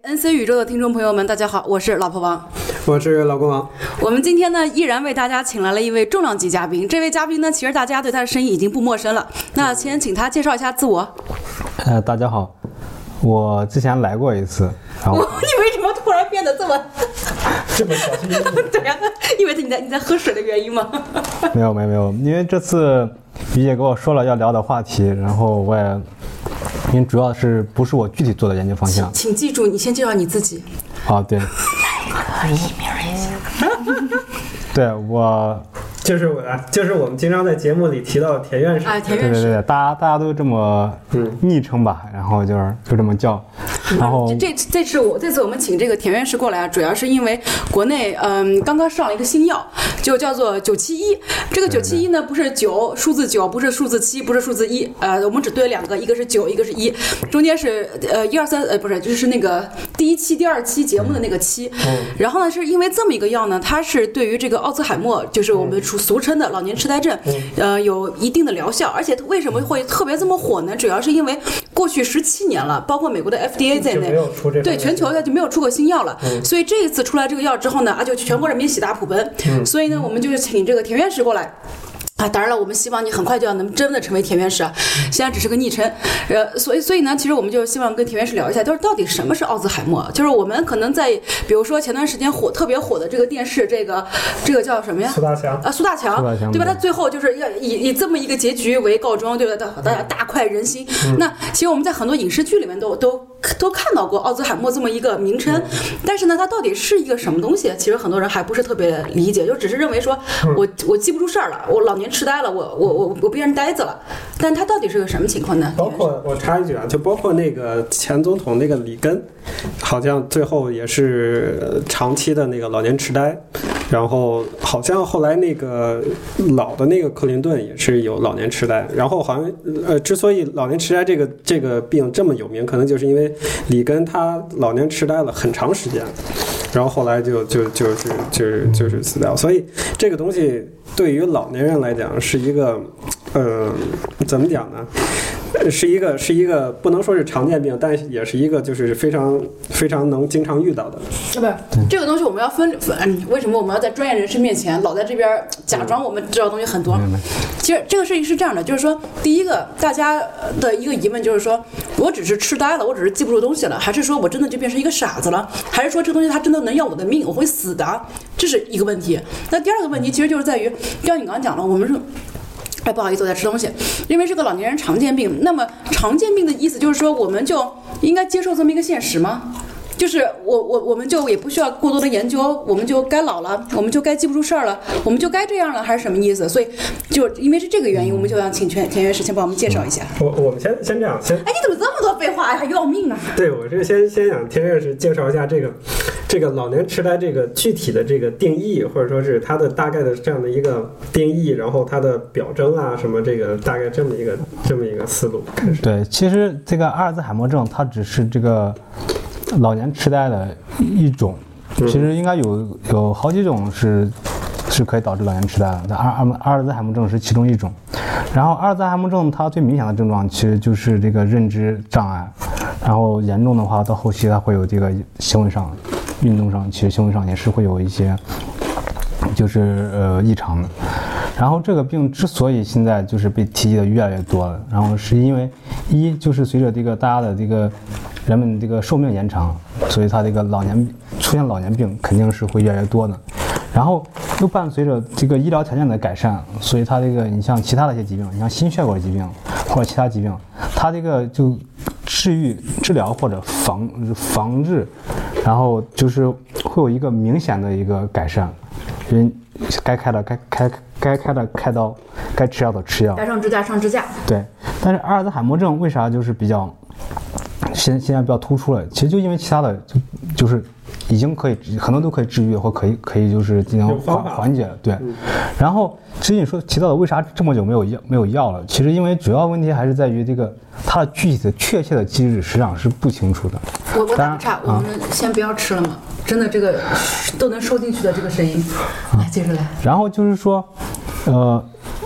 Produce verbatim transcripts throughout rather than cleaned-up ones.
N C 宇宙的听众朋友们，大家好，我是老婆王， 我是老公王。 我们今天呢，依然为大家请来了一位重量级嘉宾。这位嘉宾呢，其实大家对他的声音已经不陌生了。那先请他介绍一下自我。 呃，大家好，我之前来过一次。然后我你为什么突然变得这么这么小心？ 对呀、啊，因为你在你在喝水的原因吗？ 没有没有没有，因为这次于姐跟我说了要聊的话题，然后我也。因为主要是不是我具体做的研究方向， 请, 请记住，你先介绍你自己。 啊，对。 可以名一下。 对我就是我，就是我们经常在节目里提到的田院士。 啊，田院士。 对对对，大家大家都这么昵称吧，然后就是就这么叫。然后这这次我这次我们请这个田院士过来啊，主要是因为国内嗯刚刚上了一个新药，就叫做九七一。这个九七一呢不是九数字九，不是数字七，不是数字一，呃，我们只对了两个，一个是九，一个是一，中间是呃一二三呃不是就是那个第一期、第二期节目的那个期。嗯、然后呢，是因为这么一个药呢，它是对于这个奥兹海默，就是我们俗俗称的老年痴呆症，呃，有一定的疗效。而且为什么会特别这么火呢？主要是因为过去十七年了，包括美国的 F D A。在内，对全球它就没有出过新药了，嗯、所以这一次出来这个药之后呢，啊，就全国人民喜大普奔，嗯、所以呢，我们就请这个田院士过来。啊，当然了，我们希望你很快就要能真的成为田院士啊，现在只是个昵称，呃，所以所以呢，其实我们就希望跟田院士聊一下，就是到底什么是奥兹海默？就是我们可能在比如说前段时间火特别火的这个电视，这个这个叫什么呀？ 苏大强啊，苏大强，对吧？他最后就是要以以这么一个结局为告终，对吧？大家大快人心。嗯、那其实我们在很多影视剧里面都都都看到过奥兹海默这么一个名称，嗯、但是呢，它到底是一个什么东西？其实很多人还不是特别理解，就只是认为说我我记不住事儿了，我老年痴呆了，我我我我变成呆子了，但它到底是个什么情况呢？ 包括我插一句啊，就包括那个前总统那个里根，好像最后也是长期的那个老年痴呆，然后好像后来那个老的那个克林顿也是有老年痴呆，然后好像呃，之所以老年痴呆这个这个病这么有名，可能就是因为里根他老年痴呆了很长时间。然后后来就就就是就是就是死掉，所以这个东西对于老年人来讲是一个，呃，怎么讲呢？是一个是一个不能说是常见病，但也是一个就是非常非常能经常遇到的。 不是这个东西我们要分分，为什么我们要在专业人士面前老在这边假装我们知道的东西很多？其实这个事情是这样的，就是说，第一个大家的一个疑问就是说，我只是痴呆了，我只是记不住东西了，还是说我真的就变成一个傻子了？还是说这个东西它真的能要我的命，我会死的？这是一个问题。那第二个问题其实就是在于，就像你刚刚讲了，我们是。哎，不好意思，我在吃东西。因为是个老年人常见病，那么常见病的意思就是说，我们就应该接受这么一个现实吗？就是我我我们就也不需要过多的研究，我们就该老了，我们就该记不住事儿了，我们就该这样了，还是什么意思？所以就因为是这个原因，我们就要请田田院士先帮我们介绍一下。 我我们先先这样先。 哎，你怎么这么多废话呀？还要命啊！ 对，我这先先让田院士介绍一下这个这个老年痴呆这个具体的这个定义，或者说是它的大概的这样的一个定义，然后它的表征啊什么，这个大概这么一个这么一个思路开始。 对，其实这个阿尔兹海默症它只是这个。老年痴呆的一种，其实应该有有好几种是是可以导致老年痴呆的，但阿阿阿尔兹海默症是其中一种。然后阿尔兹海默症它最明显的症状其实就是这个认知障碍，然后严重的话到后期它会有这个行为上、运动上，其实行为上也是会有一些就是呃异常的。然后这个病之所以现在就是被提及的越来越多了，然后是因为一就是随着这个大家的这个人们这个寿命延长，所以他这个老年出现老年病肯定是会越来越多的。然后又伴随着这个医疗条件的改善，所以他这个你像其他的一些疾病，你像心血管疾病或者其他疾病，他这个就治愈、治疗或者防防治，然后就是会有一个明显的一个改善。人该开的该开该开的开刀，该吃药的吃药， 该上支架上支架。 对，但是阿尔兹海默症为啥就是比较现现在比较突出了？其实就因为其他的就就是已经可以很多都可以治愈或可以可以就是进行缓缓解了。对，嗯、然后至于你说提到的为啥这么久没有药没有药了？其实因为主要问题还是在于这个它的具体的确切的机制实际上是不清楚的。 我我打个岔，我们先不要吃了嘛。真的这个都能收进去的这个声音，来接着来。 然后就是说，呃，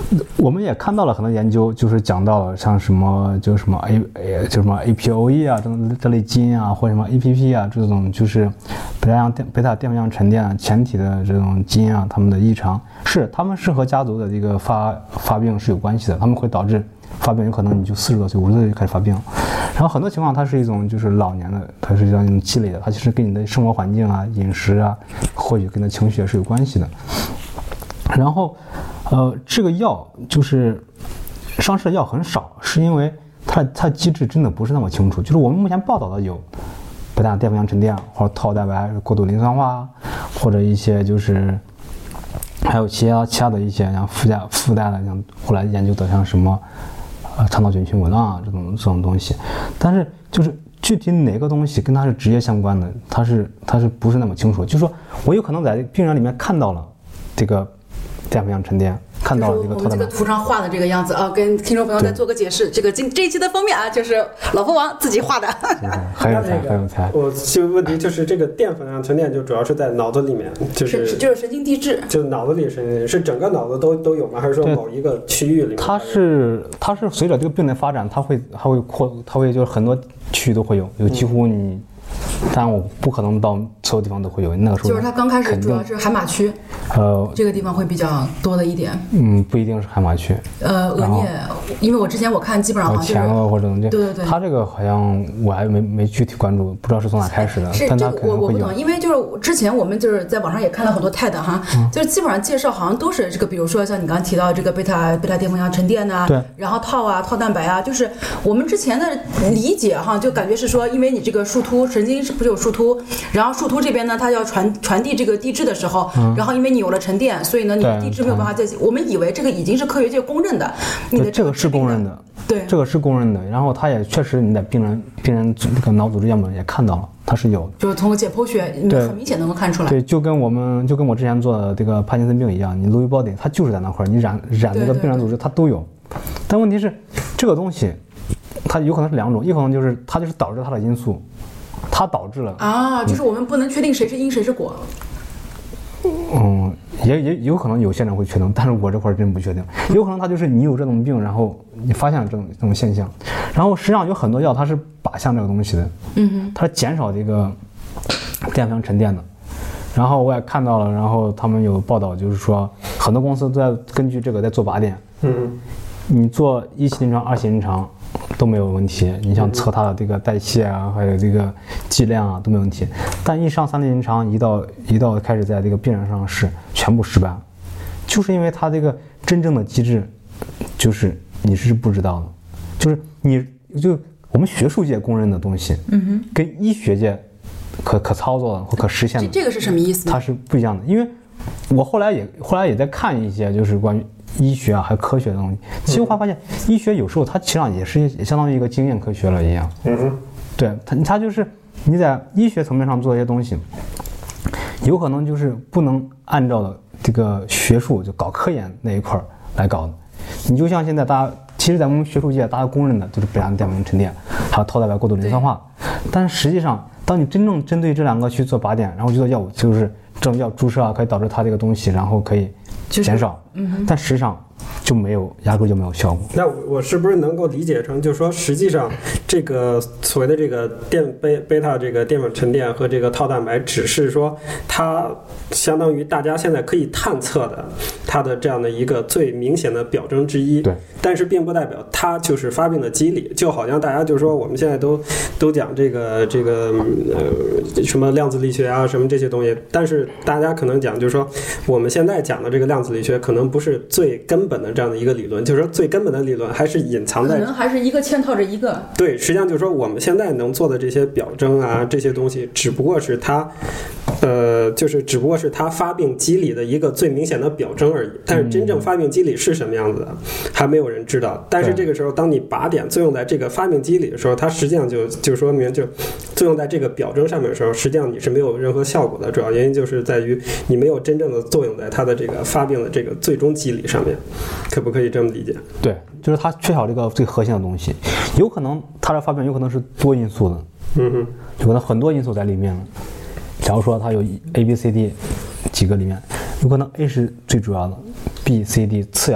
我们也看到了很多研究，就是讲到了像什么，就什么 A， 就什么 A P O E 啊，这这类基因啊，或者什么 A P P 啊，这种就是贝塔样电贝塔淀粉样沉淀前体的这种基因啊，它们的异常是它们是和家族的这个发发病是有关系的，它们会导致发病，有可能你就四十多岁、五十多岁就开始发病。然后很多情况它是一种就是老年的，它是一种积累的，它其实跟你的生活环境啊、饮食啊，或许跟你的情绪也是有关系的。然后，呃，这个药就是上市的药很少，是因为它它机制真的不是那么清楚。就是我们目前报道的有贝塔淀粉样沉淀，或者套蛋白过度磷酸化，或者一些就是还有其他其他的一些像附加附带的，像后来研究的像什么呃肠道菌群紊乱啊这种这种东西，但是就是具体哪个东西跟它是直接相关的，它是它是不是那么清楚？就是说我有可能在病人里面看到了这个淀粉样沉淀，看到了这个我们这个图上画的这个样子啊，跟听众朋友再做个解释。这个今这一期的封面啊，就是老佛王自己画的， 很有才，很有才。 我就问题就是这个淀粉样沉淀就主要是在脑子里面，就是是就是神经递质， 就脑子里是是整个脑子都都有吗？还是说某一个区域里面？ 它是它是随着这个病的发展，它会它会扩，它会就是很多区域都会有，有几乎你。嗯当然我不可能到所有地方都会有，那个时候就是它刚开始主要是海马区，呃，这个地方会比较多的一点。 嗯，不一定是海马区， 呃，额颞，因为我之前我看基本上好像就是前额或者对对对， 它这个好像我还没没具体关注，不知道是从哪开始的。 是这但它个我我不懂，因为就是之前我们就是在网上也看了很多 T E D 哈，嗯、就是基本上介绍好像都是这个，比如说像你刚刚提到这个贝塔贝塔淀粉样沉淀呐、啊， 对， 然后套啊套蛋白啊，就是我们之前的理解哈，就感觉是说，因为你这个树突神经是不是有树突？然后树突这边呢，它要传传递这个递质的时候，嗯、然后因为你有了沉淀，所以呢，你的递质没有办法再。我们以为这个已经是科学界公认的，你的这个是公认的， 对， 这个是公认的。然后它也确实你在病人病人这个脑组织样本也看到了，它是有的， 就是通过解剖学，你很明显能够看出来。 对，就跟我们就跟我之前做的这个帕金森病一样，你 Lewy body 它就是在那块儿，你染染那个病人组织它都有。但问题是，这个东西它有可能是两种，一可能就是它就是导致它的因素。它导致了啊，就是我们不能确定谁是因谁是果。 嗯，也也有可能有些人会确定，但是我这块真不确定。有可能它就是你有这种病，然后你发现了这种这种现象，然后实际上有很多药它是靶向这个东西的， 嗯哼， 它是减少这个淀粉沉淀的。然后我也看到了，然后他们有报道，就是说很多公司都在根据这个在做靶点， 嗯， 你做一期临床、二期临床。都没有问题，你像测它的这个代谢啊，还有这个剂量啊都没问题，但一上三期临床，一到一到开始在这个病人上试，全部失败了，就是因为它这个真正的机制，就是你是不知道的，就是你就我们学术界公认的东西， 嗯哼， 跟医学界可可操作的或可实现的， 这个是什么意思？ 它是不一样的，因为我后来也后来也在看一些就是关于。医学啊，还有科学的东西，其实我发现，医学有时候它实际上也是也相当于一个经验科学了一样。 嗯哼， 对它，它就是你在医学层面上做一些东西，有可能就是不能按照的这个学术就搞科研那一块来搞的。你就像现在大家，其实在我们学术界大家公认的就是贝塔淀粉沉淀，还有套蛋白过度磷酸化，但实际上，当你真正针对这两个去做靶点，然后去做药物，就是这种药注射啊，可以导致它这个东西，然后可以。减少， 嗯， 但实际上就没有，压根就没有效果。 那我是不是能够理解成，就是说，实际上这个所谓的这个淀贝贝塔这个淀粉沉淀和这个套蛋白，只是说它相当于大家现在可以探测的它的这样的一个最明显的表征之一。 对， 但是并不代表它就是发病的机理。就好像大家就是说，我们现在都都讲这个这个呃什么量子力学啊，什么这些东西，但是大家可能讲就是说，我们现在讲的这个量子力学可能不是最根本的这样的一个理论，就是说最根本的理论还是隐藏在， 可能还是一个嵌套着一个。 对，实际上就是说我们现在能做的这些表征啊，这些东西只不过是它呃就是只不过是它发病机理的一个最明显的表征而已，但是真正发病机理是什么样子的还没有人知道。但是这个时候当你靶点作用在这个发病机理的时候，它实际上就就说明就作用在这个表征上面的时候，实际上你是没有任何效果的，主要原因就是在于你没有真正的作用在它的这个发病的这个最终机理上面，可不可以这么理解？对， 就是它缺少这个最核心的东西，有可能它的发病有可能是多因素的， 嗯哼， 有可能很多因素在里面了。假如说它有 A、B、C、D 几个里面，有可能 A 是最主要的 ，B、C、D 次要的，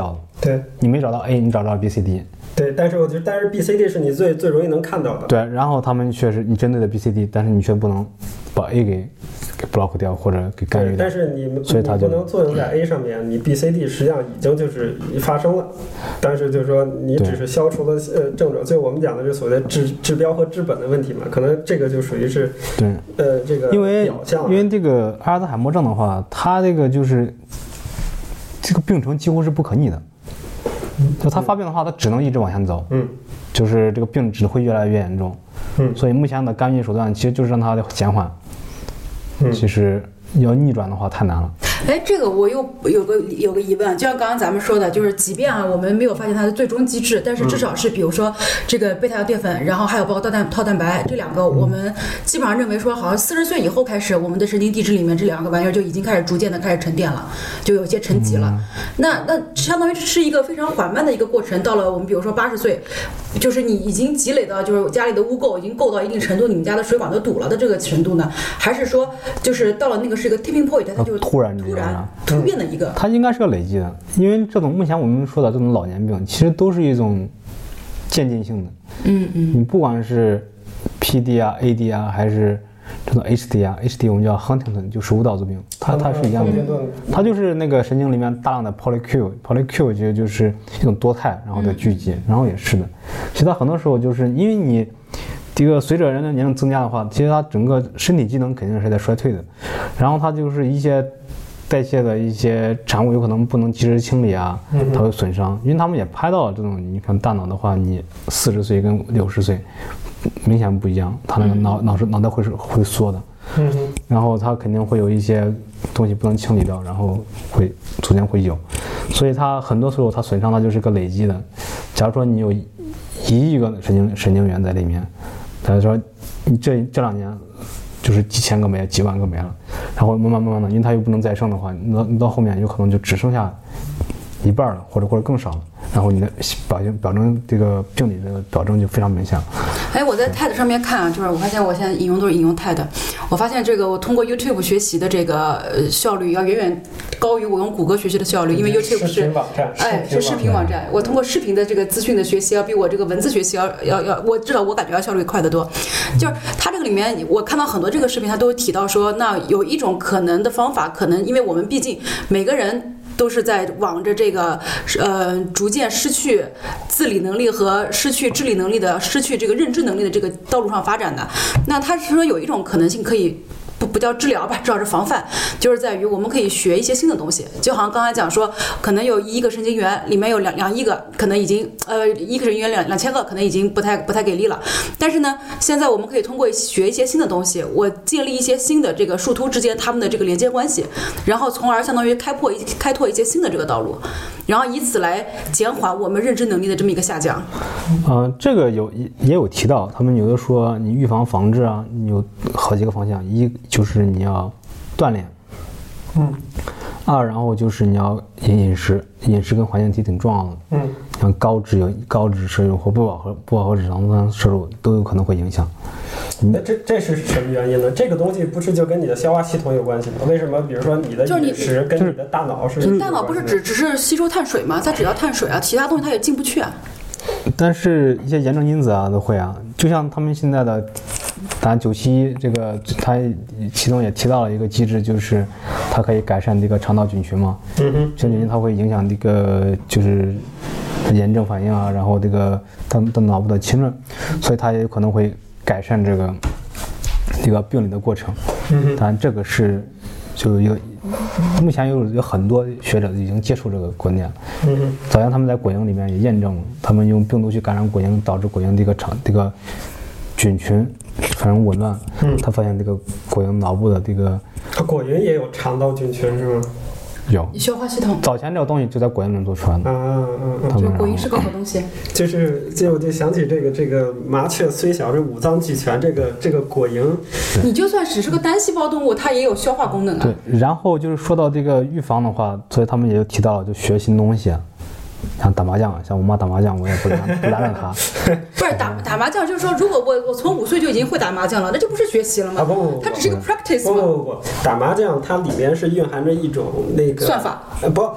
对， 你没找到 A， 你找到 B C D。 对，但是我觉得，但是 B C D 是你最最容易能看到的。 对，然后他们确实你针对的 B C D， 但是你却不能把 A 给给 block 掉或者给干预掉。 但是你所以它就不能作用在 A 上面，你 B C D 实际上已经就是发生了，但是就是说你只是消除了呃症状，所以我们讲的是所谓的治治标和治本的问题嘛，可能这个就属于是对呃这个因为表象。 因为这个阿尔兹海默症的话，它这个就是这个病程几乎是不可逆的。就他发病的话，他只能一直往前走， 嗯， 就是这个病只会越来越严重， 嗯， 所以目前的干预手段其实就是让它减缓， 嗯， 其实要逆转的话太难了。 哎，这个我又有个有个疑问，就像刚刚咱们说的，就是即便啊我们没有发现它的最终机制，但是至少是比如说这个贝塔淀粉，然后还有包括套蛋套蛋白这两个，我们基本上认为说，好像四十岁以后开始，我们的神经递质里面这两个玩意儿就已经开始逐渐的开始沉淀了，就有些沉积了。嗯、那那相当于是一个非常缓慢的一个过程。到了我们比如说八十岁，就是你已经积累到就是家里的污垢已经够到一定程度，你们家的水管都堵了的这个程度呢，还是说就是到了那个是一个 tipping point， 它就突然突然突变的一个， 它应该是个累积的，因为这种目前我们说的这种老年病，其实都是一种渐进性的。 嗯嗯， 你不管是 P D 啊、A D 啊，还是这种 H D 啊 ，H D 我们叫 Huntington， 就食物导致病，它它是一样的，它就是那个神经里面大量的 polyQ，polyQ 其实就是一种多肽，然后的聚集，然后也是的。其实它很多时候就是因为你这个随着人的年龄增加的话，其实它整个身体机能肯定是在衰退的，然后它就是一些代谢的一些产物有可能不能及时清理啊，它会损伤。因为他们也拍到了这种，你看大脑的话，你四十岁跟六十岁明显不一样，它那个脑脑脑袋会是会缩的，然后它肯定会有一些东西不能清理掉，然后会逐渐会有，所以它很多时候它损伤它就是个累积的。假如说你有一亿个神经神经元在里面，假如说你这这两年就是几千个没，几万个没了，然后慢慢慢慢的，因为它又不能再生的话，你到你到后面有可能就只剩下一半了，或者或者更少了，然后你的表现表征这个病理的表征就非常明显。 哎，我在 T E D 上面看啊，就是我发现我现在引用都是引用 T E D， 我发现这个我通过 YouTube 学习的这个效率要远远高于我用谷歌学习的效率，因为 YouTube 是哎是视频网站，我通过视频的这个资讯的学习要比我这个文字学习要要要，我至少我感觉要效率快得多。就是它这个里面我看到很多这个视频，它都提到说，那有一种可能的方法，可能因为我们毕竟每个人都是在往着这个呃逐渐失去自理能力和失去智力能力的、失去这个认知能力的这个道路上发展的。那他是说有一种可能性可以不不叫治疗吧，至少是防范，就是在于我们可以学一些新的东西。就好像刚才讲说，可能有一亿个神经元，里面有两两亿个，可能已经呃一个神经元两两千个，可能已经不太不太给力了。但是呢，现在我们可以通过学一些新的东西，我建立一些新的这个树突之间它们的这个连接关系，然后从而相当于开拓一开拓一些新的这个道路，然后以此来减缓我们认知能力的这么一个下降。 呃，这个有也有提到，他们有的说你预防防治啊，你有好几个方向，一就是你要锻炼， 嗯， 二然后就是你要饮饮食，饮食跟环境体挺重要的， 嗯， 像高脂有高脂摄入或不饱和不饱和脂肪酸摄入都有可能会影响。 那这这是什么原因呢？这个东西不是就跟你的消化系统有关系吗？为什么比如说你的饮食跟你的大脑是？ 你大脑不是只只是吸收碳水吗？它只要碳水啊，其他东西它也进不去啊。 但是一些炎症因子啊都会啊，就像他们现在的，当然九七一这个，它其中也提到了一个机制，就是它可以改善这个肠道菌群嘛。 嗯哼， 菌群它会影响这个就是炎症反应啊，然后这个它的脑部的浸润，所以它也有可能会改善这个这个病理的过程。 嗯哼， 当然这个是就有目前有有很多学者已经接触这个观点。 嗯哼， 早前他们在果蝇里面也验证了，他们用病毒去感染果蝇，导致果蝇这个肠这个菌群产生紊乱。 嗯， 他发现这个果蝇脑部的这个果蝇也有肠道菌群是吗？ 有消化系统。 早前这个东西就在果蝇里做出来的。 啊嗯嗯， 就果蝇是个好东西。 就是就我就想起这个这个麻雀虽小，这五脏俱全。这个这个果蝇， 你就算只是个单细胞动物，它也有消化功能啊。 对，然后就是说到这个预防的话，所以他们也就提到了，就学新东西啊。像打麻将，像我妈打麻将，我也不拦不拦着她。 不是打打麻将，就是说，如果我我从五岁就已经会打麻将了，那就不是学习了吗？ 啊不不不， 它只是一个 practice 吗？不不不，打麻将它里面是蕴含着一种那个算法。 呃不，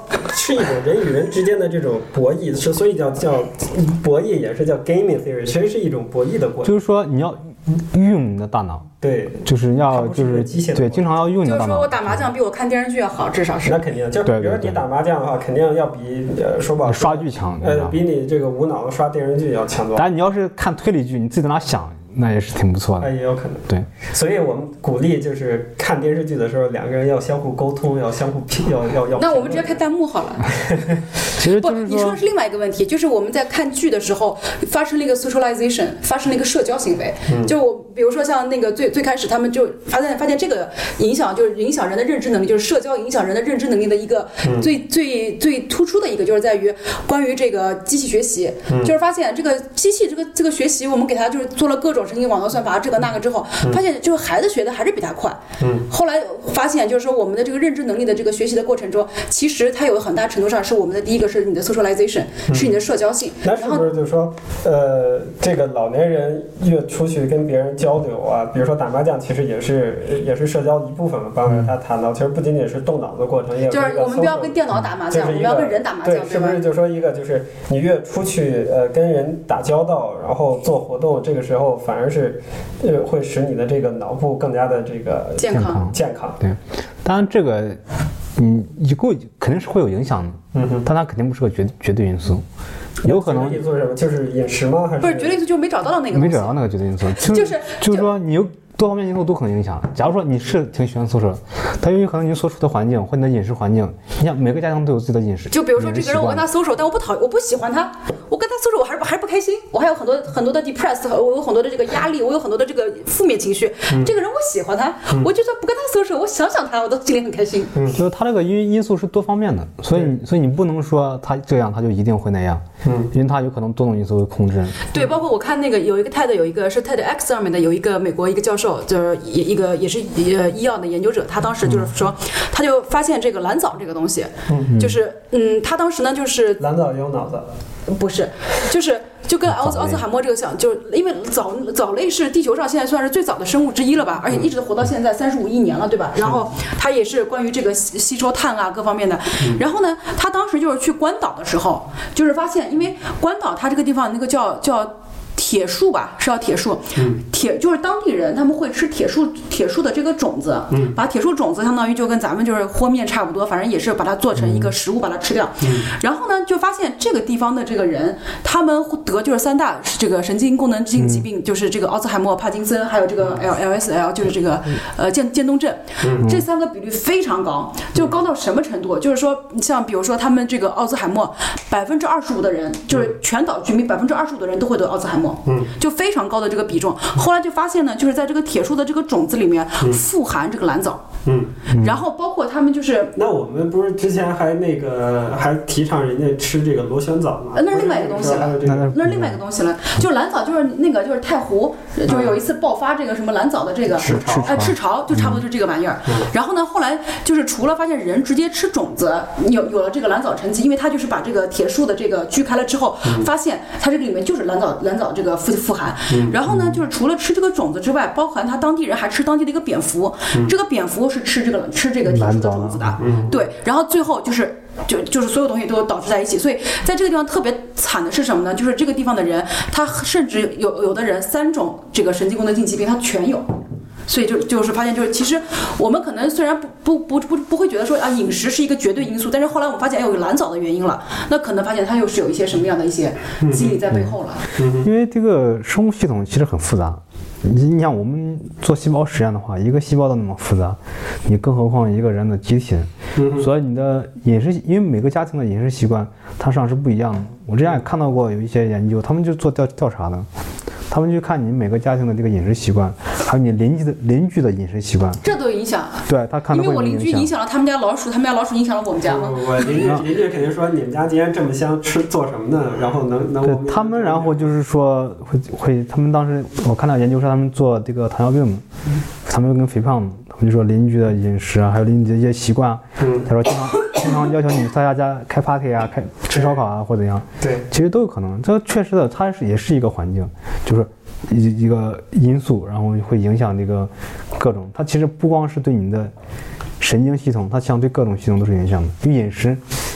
是一种人与人之间的这种博弈，是所以叫叫博弈，也是叫 gaming theory， 其实是一种博弈的过程。 就是说你要运用你的大脑， 对， 就是要就是对，经常要用你的大脑。 就是说我打麻将比我看电视剧要好，至少是。 那肯定，就是比如说你打麻将的话，肯定要比呃说不好刷剧强， 呃，比你这个无脑的刷电视剧要强多。 但你要是看推理剧，你自己在那想。那也是挺不错的， 哎，也有可能。 对， 所以我们鼓励就是看电视剧的时候，两个人要相互沟通，要相互要要要。 那我们直接开弹幕好了。 其实、就是、 不，你说的是另外一个问题，就是我们在看剧的时候发生了一个 socialization， 发生了一个社交行为。嗯、就我比如说像那个最最开始他们就发现发现这个影响就是影响人的认知能力，就是社交影响人的认知能力的一个最、嗯、最最突出的一个，就是在于关于这个机器学习，嗯、就是发现这个机器这个这个学习，我们给它就是做了各种神经网络算法这个那个之后，发现就是孩子学的还是比他快。嗯，后来发现就是说我们的这个认知能力的这个学习的过程中，其实它有很大程度上是我们的第一个是你的 socialization，、嗯、是你的社交性。 那是不是就是说，呃，这个老年人越出去跟别人交流啊，比如说打麻将，其实也是也是社交一部分嘛，帮助他谈到，其实不仅仅是动脑的过程，也有就是我们不要跟电脑打麻将，我们要跟人打麻将， 对，是不是就说一个就是你越出去呃跟人打交道，然后做活动，这个时候反而是。呃，会使你的这个脑部更加的这个健康健康。 对，当然这个，嗯，一个肯定是会有影响的，嗯哼，但它肯定不是个绝绝对因素，有可能因素是什么？就是饮食吗？还是不是绝对因素？就是没找到那个， 没找到那个绝对因素， 就是就是说你有。多方面因素都可能影响。假如说你是挺喜欢social，它由于可能你所处的环境或你的饮食环境，你想每个家庭都有自己的饮食。 就比如说这个人我跟他 social，但我不讨我不喜欢他，我跟他 social 我还是还是不开心，我还有很多很多的 depressed， 我有很多的这个压力，我有很多的这个负面情绪。嗯、这个人我喜欢他，嗯、我就算不跟他 social， 我想想他，我都心里很开心。 嗯，就是他这个因因素是多方面的，所以你所以你不能说他这样他就一定会那样。嗯，因为他有可能多种因素会控制。 对，包括我看那个有一个 TED 有一个是 TEDx 上面的有一个美国一个教授，就是一个也是呃医药的研究者，他当时就是说，他就发现这个蓝藻这个东西，嗯，就是嗯，他当时呢就是蓝藻也有脑子， 不是，就是就跟奥奥兹海默这个像，就是因为藻藻类是地球上现在算是最早的生物之一了吧，而且一直活到现在三十五亿年了，对吧？然后它也是关于这个吸吸收碳啊各方面的。然后呢，他当时就是去关岛的时候，就是发现，因为关岛它这个地方那个叫叫。铁树吧，是叫铁树，铁就是当地人他们会吃铁树铁树的这个种子，嗯，把铁树种子相当于就跟咱们就是和面差不多，反正也是把它做成一个食物把它吃掉。嗯，然后呢就发现这个地方的这个人，他们得就是三大这个神经功能性疾病，嗯、就是这个奥兹海默、帕金森，还有这个 L L S L， 就是这个呃渐渐冻症，嗯、这三个比率非常高，就高到什么程度？就是说像比如说他们这个奥兹海默，百分之二十五的人，就是全岛居民百分之二十五的人都会得奥兹海默。嗯，就非常高的这个比重。后来就发现呢，就是在这个铁树的这个种子里面富含这个蓝藻。嗯，然后包括他们就是， 那我们不是之前还那个还提倡人家吃这个螺旋藻吗？ 那是另外一个东西了，那是另外一个东西了。就蓝藻就是那个就是太湖，就是有一次爆发这个什么蓝藻的这个赤潮， 哎，赤潮就差不多就这个玩意儿。然后呢，后来就是除了发现人直接吃种子有有了这个蓝藻沉积，因为它就是把这个铁树的这个锯开了之后，发现它这个里面就是蓝藻蓝藻这个富富含。然后呢，就是除了吃这个种子之外，包含它当地人还吃当地的一个蝙蝠，这个蝙蝠是吃这个吃这个铁树的种子的，对。然后最后就是就就是所有东西都导致在一起，所以在这个地方特别惨的是什么呢？就是这个地方的人，他甚至有有的人三种这个神经功能性疾病他全有。所以就就是发现，就是其实我们可能虽然不不不不不会觉得说啊饮食是一个绝对因素，但是后来我们发现有蓝藻的原因了，那可能发现它又是有一些什么样的一些机理在背后了。 嗯嗯、因为这个生物系统其实很复杂，你你像我们做细胞实验的话，一个细胞都那么复杂，你更何况一个人的机体。嗯、所以你的饮食，因为每个家庭的饮食习惯它实际上是不一样的。我之前也看到过有一些研究，他们就做调调查的。他们去看你每个家庭的这个饮食习惯，还有你邻居的邻居的饮食习惯， 这都有影响啊。 对他看到会因为我邻居影响了他们家老鼠，他们家老鼠影响了我们家吗？ 我邻居邻居肯定说你们家今天这么香，吃做什么呢？然后能能对他们，然后就是说会会，他们当时我看到研究说他们做这个糖尿病，嗯、糖尿病跟肥胖，他们就说邻居的饮食啊，还有邻居的一些习惯，嗯，他说经常经常要求你在家家开 party 啊，开吃烧烤啊或者怎样， 对， 其实都有可能。这确实的，它是也是一个环境，就是一一个因素，然后会影响这个各种。它其实不光是对你的神经系统，它相对各种系统都是影响的。与饮食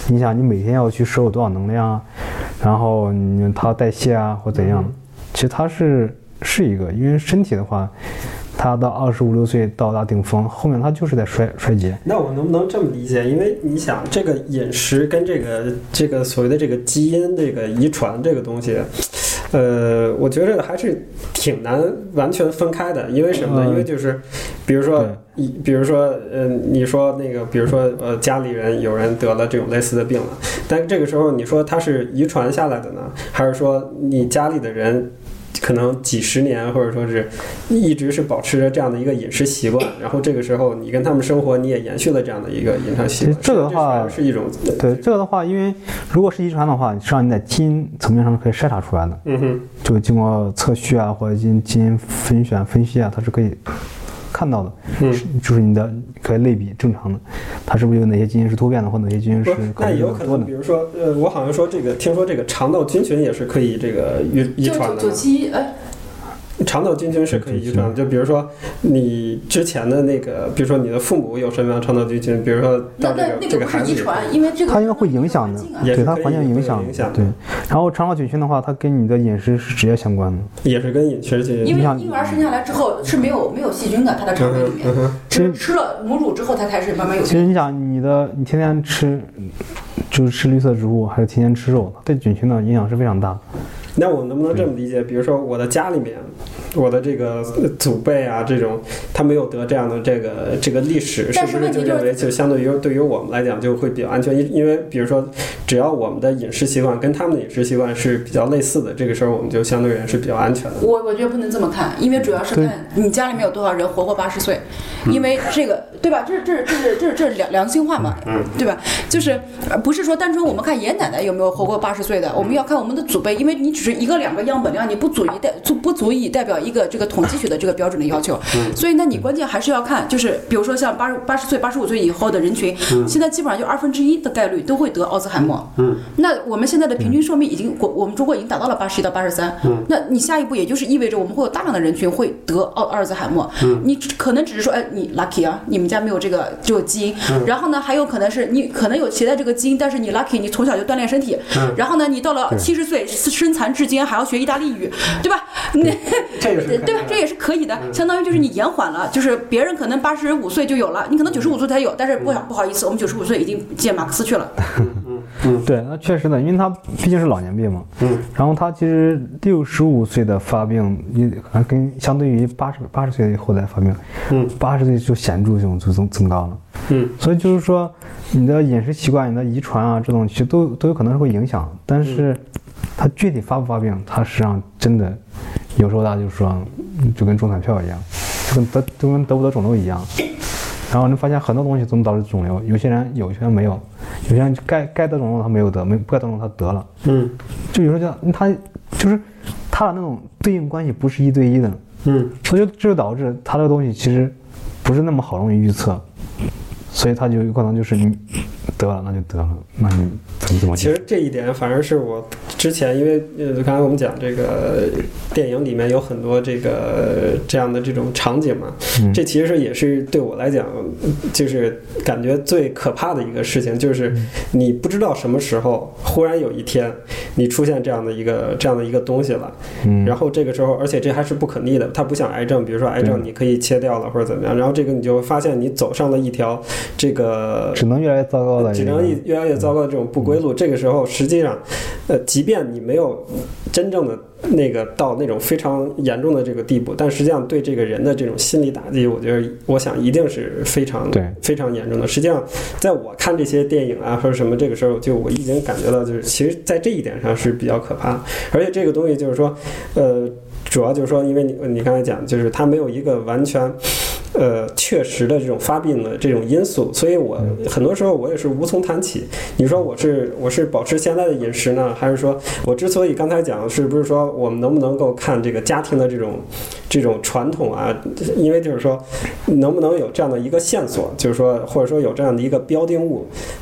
你想你每天要去摄入多少能量啊，然后你它代谢啊或怎样，其实它是是一个，因为身体的话。他到二十五六岁到达顶峰，后面他就是在衰衰竭。 那我能不能这么理解？因为你想，这个饮食跟这个这个所谓的这个基因、这个遗传这个东西，呃，我觉得还是挺难完全分开的。因为什么呢？因为就是，比如说，比如说，呃，你说那个，比如说，呃，家里人有人得了这种类似的病了，但这个时候你说他是遗传下来的呢，还是说你家里的人？可能几十年，或者说是一直是保持着这样的一个饮食习惯，然后这个时候你跟他们生活，你也延续了这样的一个饮食习惯。 这个的话是一种对这个的话，因为如果是遗传的话，实际上你在基因层面上是可以筛查出来的。 嗯哼， 就经过测序啊，或者基因基因分选分析啊，它是可以看到的。 嗯， 就是你的可以类比正常的，它是不是有哪些基因是突变的，或哪些基因是可能有可能，比如说，呃，我好像说这个，听说这个肠道菌群也是可以这个遗遗传的。 九七哎。 肠道菌群是可以遗传的，就比如说你之前的那个，比如说你的父母有什么样肠道菌群，比如说到这个这个孩子， 因为这个它应该会影响的，对它环境影响，对。然后肠道菌群的话，它跟你的饮食是直接相关的， 也是跟饮食因为婴儿生下来之后是没有没有细菌的，他的肠胃里面，吃吃了母乳之后，它开始慢慢有。 其实你想，你的你天天吃就是吃绿色植物，还是天天吃肉，对菌群的影响是非常大。 那我能不能这么理解？比如说我的家里面，我的这个祖辈啊，这种他没有得这样的这个这个历史，是不是就认为就相对于对于我们来讲就会比较安全？因为比如说，只要我们的饮食习惯跟他们的饮食习惯是比较类似的，这个时候我们就相对人是比较安全的。 我我觉得不能这么看，因为主要是看你家里面有多少人活过八十岁，因为这个对吧？这是这是这是这是这是良良心话嘛，对吧？就是不是说单纯我们看爷爷奶奶有没有活过八十岁的，我们要看我们的祖辈，因为你只是一个两个样本量，你不足以代不足以代表一个这个统计学的这个标准的要求。所以呢，你关键还是要看，就是比如说像八十八十岁、八十五岁以后的人群，现在基本上就二分之一的概率都会得奥兹海默。嗯，那我们现在的平均寿命已经，我我们中国已经达到了八十一到八十三。嗯，那你下一步也就是意味着我们会有大量的人群会得奥阿尔兹海默。嗯，你可能只是说，哎，你 lucky 啊，你们家没有这个这个基因。嗯，然后呢，还有可能是你可能有携带这个基因，但是你 lucky，你从小就锻炼身体。嗯，然后呢，你到了七十岁身残志坚还要学意大利语，对吧？那对吧？这也是可以的，相当于就是你延缓了，就是别人可能八十五岁就有了，你可能九十五岁才有，但是不好不好意思，我们九十五岁已经见马克思去了。 嗯嗯，对，那确实的，因为他毕竟是老年病嘛。嗯，然后他其实六十五岁的发病，你可能跟相对于八十八十岁以后再发病，嗯，八十岁就显著这种就增增高了。嗯，所以就是说，你的饮食习惯、你的遗传啊，这种其实都都有可能是会影响，但是它具体发不发病，它实际上真的有时候大家就说，就跟中彩票一样，就跟得就跟得不得肿瘤一样。然后你发现很多东西都能导致肿瘤，有些人有，有些人没有，有些人该该得肿瘤他没有得，没不该得肿瘤他得了。嗯，就有时候就他就是他的那种对应关系不是一对一的。嗯，所以这就导致他这个东西其实不是那么好容易预测，所以他就有可能就是你得了那就得了，那你怎么怎么？ 其实这一点反而是我之前，因为呃刚才我们讲这个电影里面有很多这个这样的这种场景嘛，嗯、这其实也是对我来讲，就是感觉最可怕的一个事情，就是你不知道什么时候忽然有一天你出现这样的一个这样的一个东西了，嗯、然后这个时候，而且这还是不可逆的，它不像癌症，比如说癌症你可以切掉了或者怎么样，然后这个你就会发现你走上了一条这个只能越来越糟糕的， 只能越来越糟糕的这种不归路。嗯、这个时候，实际上，呃，即便你没有真正的那个到那种非常严重的这个地步，但实际上对这个人的这种心理打击，我觉得，我想一定是非常非常严重的。实际上，在我看这些电影啊或者什么，这个时候就我已经感觉到，就是其实在这一点上是比较可怕，而且这个东西就是说，呃，主要就是说，因为你你刚才讲，就是它没有一个完全。呃，确实的这种发病的这种因素，所以我很多时候我也是无从谈起。你说我是我是保持现在的饮食呢，还是说我之所以刚才讲是不是说我们能不能够看这个家庭的这种这种传统啊？因为就是说能不能有这样的一个线索，就是说或者说有这样的一个标定物，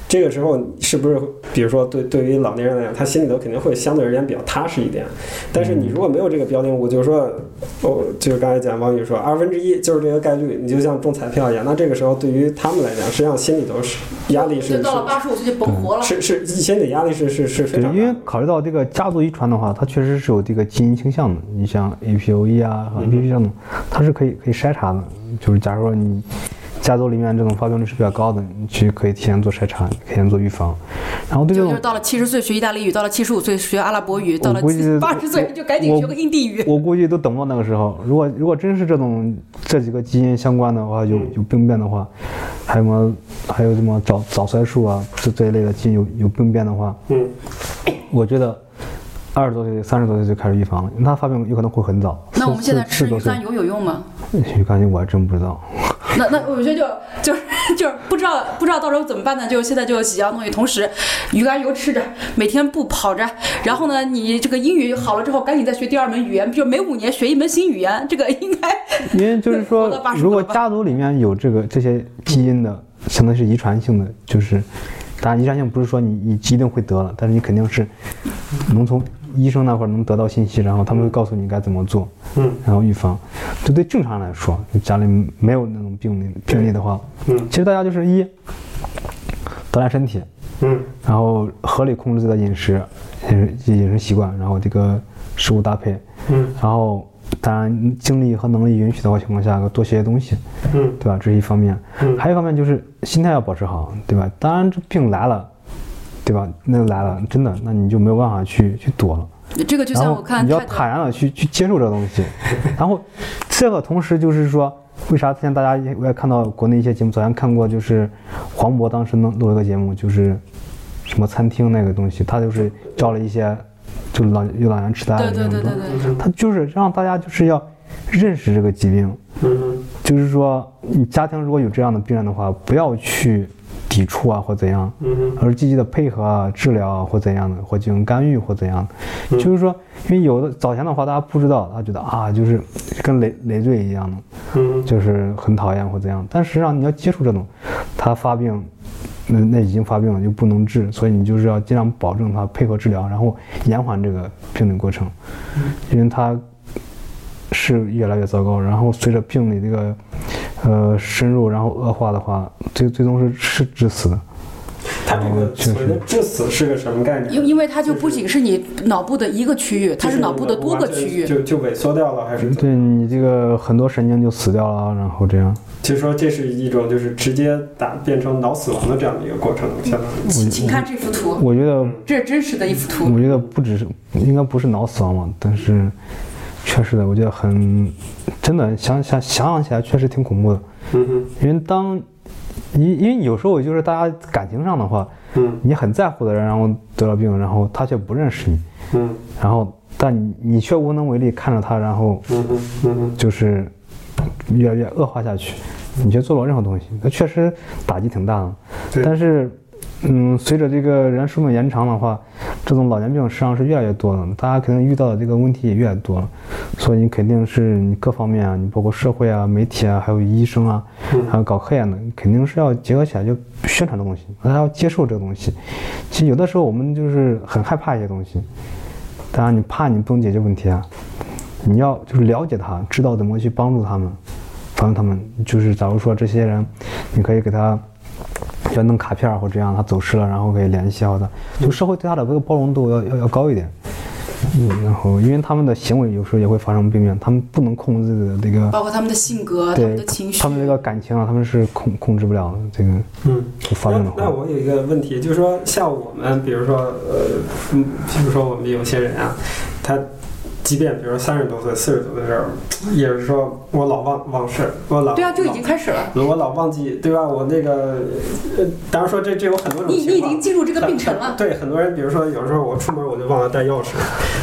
这个时候是不是，比如说对对于老年人来讲，他心里头肯定会相对而言比较踏实一点。但是你如果没有这个标定物，就是说，哦，就是刚才讲王宇说二分之一就是这个概率，你就像中彩票一样，那这个时候对于他们来讲，实际上心里头是压力是， 就到了八十五岁就甭活了， 是是心理压力是是是非常大的。 因为考虑到这个家族遗传的话，它确实是有这个基因倾向的。你像 A P O E 啊和 A P P 这种，它是可以可以筛查的。就是假如说你家族里面这种发病率是比较高的，你去可以提前做筛查，提前做预防。然后对这种， 就是到了七十岁学意大利语，到了七十五岁学阿拉伯语，到了八十岁就赶紧学个印地语。 我, 我估计都等不到那个时候。如果如果真是这种这几个基因相关的话，有有病变的话，还有什么还有什么早早衰数啊，这这一类的基因有有病变的话， 嗯， 我觉得二十多岁、三十多岁就开始预防，因为它发病有可能会很早。 那我们现在吃鱼肝油有用吗？ 鱼肝油我还真不知道。 那那我觉得就就是就是不知道不知道到时候怎么办呢？就现在就几样东西同时，鱼肝油吃着，每天步跑着，然后呢，你这个英语好了之后，赶紧再学第二门语言，就每五年学一门新语言，这个应该。 因为就是说，如果家族里面有这个这些基因的，相当于是遗传性的，就是当然遗传性不是说你你一定会得了，但是你肯定是能从医生那块能得到信息，然后他们会告诉你该怎么做， 嗯， 然后预防。就对正常人来说，家里没有那种病例病例的话， 嗯， 其实大家就是一锻炼身体， 嗯， 然后合理控制自己的饮食，饮食饮食习惯，然后这个食物搭配， 嗯， 然后当然精力和能力允许的话情况下，多学些东西， 嗯， 对吧？这是一方面， 嗯， 还有一方面就是心态要保持好，对吧？当然这病来了，对吧？那个来了，真的，那你就没有办法去去躲了。 这个就像我看你要坦然的去去接受这个东西，然后这个同时就是说，为啥现在大家我也看到国内一些节目，早前看过，就是黄渤当时弄录了个节目，就是什么餐厅那个东西，他就是招了一些就是老有老年痴呆的这种， 对对对对对， 他就是让大家就是要认识这个疾病， 嗯， 就是说你家庭如果有这样的病人的话，不要去抵触啊或怎样， 嗯， 而积极的配合啊治疗啊或怎样的，或进行干预或怎样的， 嗯， 就是说，因为有的早前的话大家不知道，他觉得啊就是跟累累赘一样的， 嗯， 就是很讨厌或怎样，但实际上你要接触这种，他发病，那那已经发病了就不能治，所以你就是要尽量保证他配合治疗，然后延缓这个病理过程， 嗯， 因为他是越来越糟糕，然后随着病理这个呃深入然后恶化的话，最最终是是致死的。 它这个所谓的致死是个什么概念？ 因因为它就不仅是你脑部的一个区域，它是脑部的多个区域， 就就萎缩掉了，还是？ 对你这个很多神经就死掉了，然后这样。 就是说这是一种就是直接打变成脑死亡的这样的一个过程，相当于。 请请看这幅图， 我觉得这是真实的一幅图。 我觉得不只是应该不是脑死亡嘛，但是确实的，我觉得很真的想想想想起来确实挺恐怖的。 嗯哼， 因为当因因为有时候就是大家感情上的话， 嗯， 你很在乎的人，然后得了病，然后他却不认识你， 嗯， 然后但你你却无能为力，看着他，然后嗯哼，嗯哼， 就是越来越恶化下去，你却做不了任何东西，那确实打击挺大的。但是，嗯，随着这个人寿命延长的话，这种老年病实际上是越来越多的，大家肯定遇到的这个问题也越来越多了，所以你肯定是你各方面啊，你包括社会啊、媒体啊，还有医生啊，还有搞科研的，肯定是要结合起来就宣传这东西，大家要接受这个东西。其实有的时候我们就是很害怕一些东西，当然你怕你不能解决问题啊，你要就是了解他，知道怎么去帮助他们，帮助他们。就是假如说这些人，你可以给他要弄卡片或这样，他走失了，然后可以联系好的，就社会对他的这个包容度要要要高一点。嗯，然后因为他们的行为有时候也会发生病变，他们不能控制自己的这个， 包括他们的性格、他们的情绪， 他们这个感情啊，他们是控控制不了的。这个， 嗯， 发病的话， 那我有一个问题，就是说，像我们，比如说，呃，嗯，比如说我们有些人啊，他。即便比如说三十多岁、四十多岁的时候，也是说我老忘忘事，我老对啊，就已经开始了。 我老忘记，对吧？我那个，呃，当然说这这有很多种情况。 你你已经进入这个病程了。 对，很多人，比如说有时候我出门我就忘了带钥匙，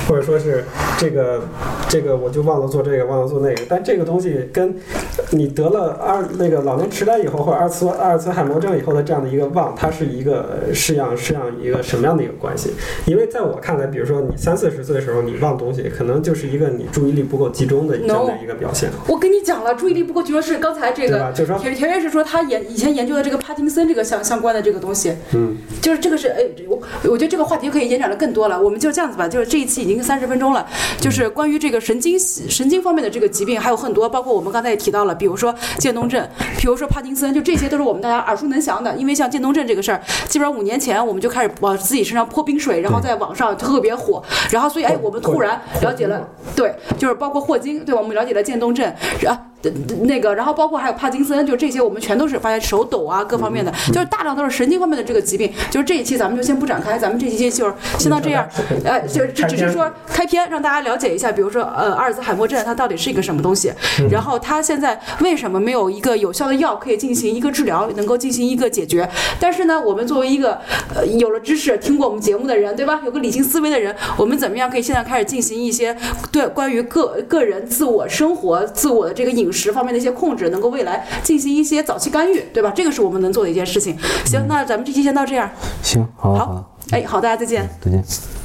或者说是这个这个我就忘了做这个忘了做那个，但这个东西跟你得了二那个老年痴呆以后或者阿尔茨阿尔茨海默症以后的这样的一个忘，它是一个是样是样一个什么样的一个关系？因为在我看来，比如说你三四十岁的时候你忘东西，可能就是一个你注意力不够集中的这样的一个表现。 No, 我跟你讲了，注意力不够集中是刚才这个田田院士说他研以前研究的这个帕金森这个相相关的这个东西， 嗯， 就是这个是哎，我我觉得这个话题可以延展的更多了。我们就这样子吧，就是这一期已经三十分钟了，就是关于这个神经神经方面的这个疾病还有很多，包括我们刚才也提到了，比如说渐冻症，比如说帕金森，就这些都是我们大家耳熟能详的。因为像渐冻症这个事儿，基本上五年前我们就开始往自己身上泼冰水，然后在网上特别火，然后所以哎，我们突然了解了，对，就是包括霍金，对吧？我们了解了渐冻症，啊。那个，然后包括还有帕金森，就这些我们全都是发现手抖啊，各方面的，就是大量都是神经方面的这个疾病。就是这一期咱们就先不展开，咱们这一期就是先到这样，呃，就只只是说开篇让大家了解一下，比如说呃阿尔兹海默症它到底是一个什么东西，然后它现在为什么没有一个有效的药可以进行一个治疗，能够进行一个解决？但是呢，我们作为一个呃有了知识、听过我们节目的人，对吧？有个理性思维的人，我们怎么样可以现在开始进行一些对关于个个人自我生活、自我的这个饮食方面的一些控制，能够未来进行一些早期干预，对吧？这个是我们能做的一件事情。行，那咱们这期先到这样。 行，好， 好，哎，好，大家再见， 再见。